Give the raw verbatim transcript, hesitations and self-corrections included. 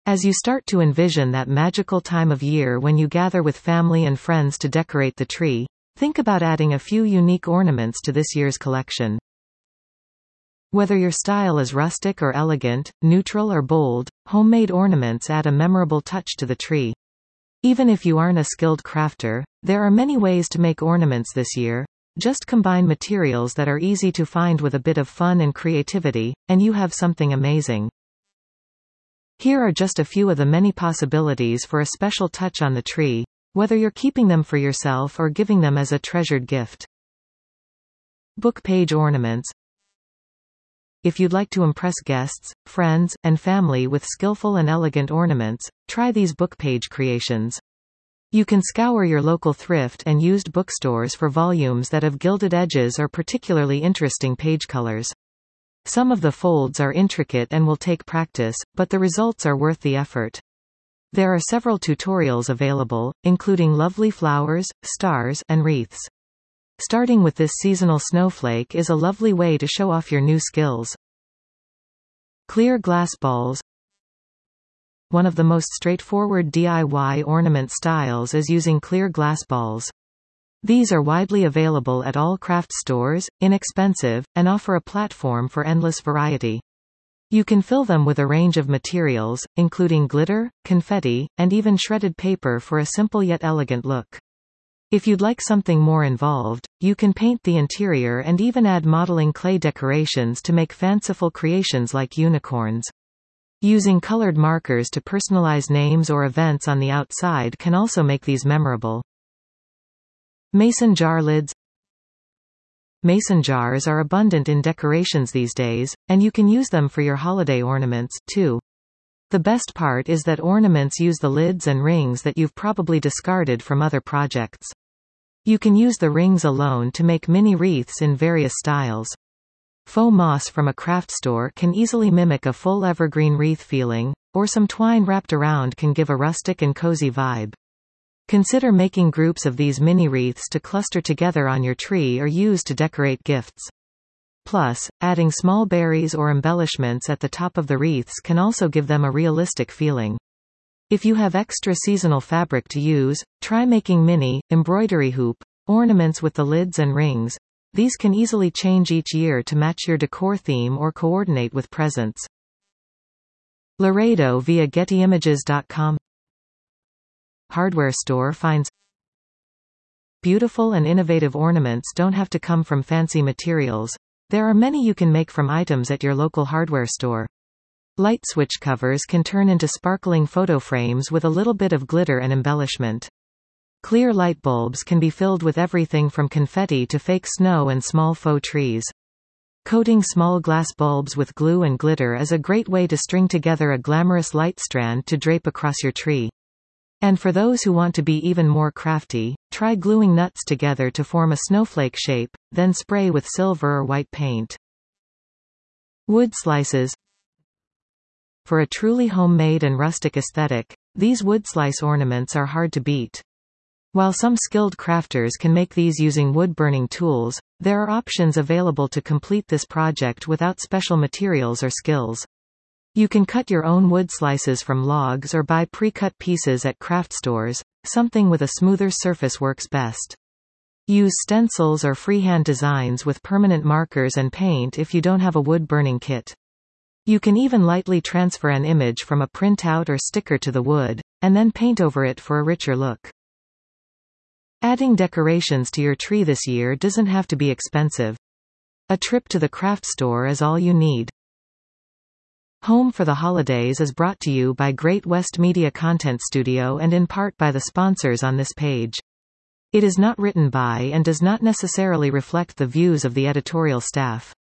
As you start to envision that magical time of year when you gather with family and friends to decorate the tree, think about adding a few unique ornaments to this year's collection. Whether your style is rustic or elegant, neutral or bold, homemade ornaments add a memorable touch to the tree. Even if you aren't a skilled crafter, there are many ways to make ornaments this year. Just combine materials that are easy to find with a bit of fun and creativity, and you have something amazing. Here are just a few of the many possibilities for a special touch on the tree, whether you're keeping them for yourself or giving them as a treasured gift. Book page ornaments. If you'd like to impress guests, friends, and family with skillful and elegant ornaments, try these book page creations. You can scour your local thrift and used bookstores for volumes that have gilded edges or particularly interesting page colors. Some of the folds are intricate and will take practice, but the results are worth the effort. There are several tutorials available, including lovely flowers, stars, and wreaths. Starting with this seasonal snowflake is a lovely way to show off your new skills. Clear glass balls. One of the most straightforward D I Y ornament styles is using clear glass balls. These are widely available at all craft stores, inexpensive, and offer a platform for endless variety. You can fill them with a range of materials, including glitter, confetti, and even shredded paper for a simple yet elegant look. If you'd like something more involved, you can paint the interior and even add modeling clay decorations to make fanciful creations like unicorns. Using colored markers to personalize names or events on the outside can also make these memorable. Mason jar lids. Mason jars are abundant in decorations these days, and you can use them for your holiday ornaments, too. The best part is that ornaments use the lids and rings that you've probably discarded from other projects. You can use the rings alone to make mini wreaths in various styles. Faux moss from a craft store can easily mimic a full evergreen wreath feeling, or some twine wrapped around can give a rustic and cozy vibe. Consider making groups of these mini wreaths to cluster together on your tree or use to decorate gifts. Plus, adding small berries or embellishments at the top of the wreaths can also give them a realistic feeling. If you have extra seasonal fabric to use, try making mini, embroidery hoop, ornaments with the lids and rings. These can easily change each year to match your decor theme or coordinate with presents. Laredo via Getty Images dot com. Hardware store finds. Beautiful and innovative ornaments don't have to come from fancy materials. There are many you can make from items at your local hardware store. Light switch covers can turn into sparkling photo frames with a little bit of glitter and embellishment. Clear light bulbs can be filled with everything from confetti to fake snow and small faux trees. Coating small glass bulbs with glue and glitter is a great way to string together a glamorous light strand to drape across your tree. And for those who want to be even more crafty, try gluing nuts together to form a snowflake shape, then spray with silver or white paint. Wood slices. For a truly homemade and rustic aesthetic, these wood slice ornaments are hard to beat. While some skilled crafters can make these using wood-burning tools, there are options available to complete this project without special materials or skills. You can cut your own wood slices from logs or buy pre-cut pieces at craft stores. Something with a smoother surface works best. Use stencils or freehand designs with permanent markers and paint if you don't have a wood-burning kit. You can even lightly transfer an image from a printout or sticker to the wood, and then paint over it for a richer look. Adding decorations to your tree this year doesn't have to be expensive. A trip to the craft store is all you need. Home for the Holidays is brought to you by Great West Media Content Studio and in part by the sponsors on this page. It is not written by and does not necessarily reflect the views of the editorial staff.